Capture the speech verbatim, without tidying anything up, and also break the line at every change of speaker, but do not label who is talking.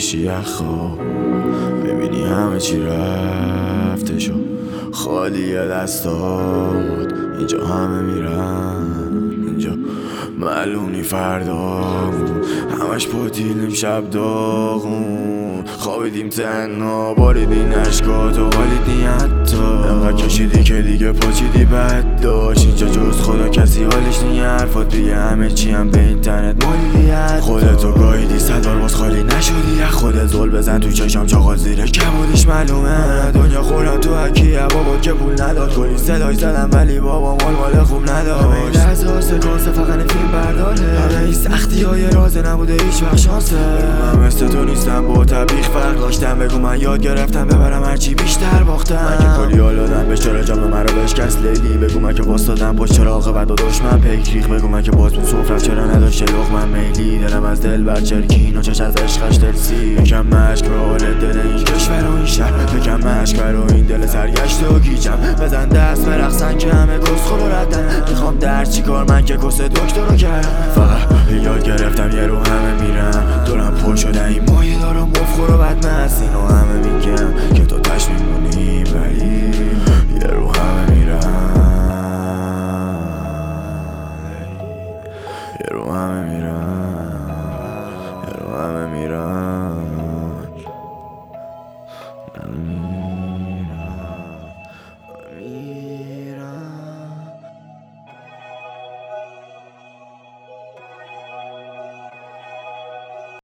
میشی یخا، ببینی همه چی رفته شو خالی دستات. اینجا همه میرن، اینجا معلومی فردامون، همش پاتیلیم شب داغون. خوابیدیم تنها باریدین اشکات و حالیدی حتی انقدر کشیدی که دیگه پاچیدی بد داشت. اینجا جز خدا کسی حالش نی، حرفات دیگه همه چی هم به اینترنت مالیدی. خودتو گاهیدی صدار باز خالی نشدی از خودت، زل بزن تو چشم چاقا زیر کبودیش معلومه. دنیا خورم تو حکیه بابا که پول نداد، کلی صدای زدم ولی بابا مال مال خوب نداد. همه این لحظه ها سکانسه فقط فیلم برداره، همه این سختی های رازه نبوده هیچ وقت شانسه. من مثل تو نیستم با طبیخ فرق داشتم، بگو من یاد گرفتم ببرم هرچی بیشتر باختم. من که کلی حال دادم به چرا جام مرا بشکست لیلی، بگو من که واسدادم پشت چراغ بعد و دشمن پیک ریخ. بگو من که باز بود سفرت چرا نداشت لقمه میلی، دلم از دل بر چرکین و چش از عشقش دلسی. یکم مشک رو حال دل این کشور و این شهر، یکم مشک رو این دل سرگشته و گیجم. بزن دست برقصن که همه کسخور رو ردن، میخوام در چی کار من که کس دکتر رو کردم. فقط یاد گرفتم یه رو همه میرم، دورم پر شده این مایه دارم مفخور و بدمست. اینو همه میگم که تو تش میمونی